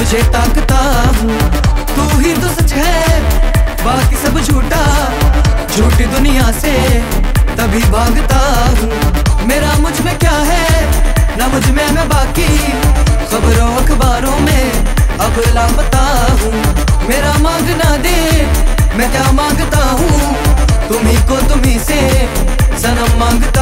तुझे ताकता हूँ, तू ही तो सच है, बाकी सब झूठा। झूठी दुनिया से तभी भागता हूँ। मेरा मुझ में क्या है ना मुझ में मैं बाकी, खबरों अखबारों में अब लापता हूँ। मेरा मांगना दे मैं क्या मांगता हूँ, तुम्ही को तुम्ही से सनम मांगता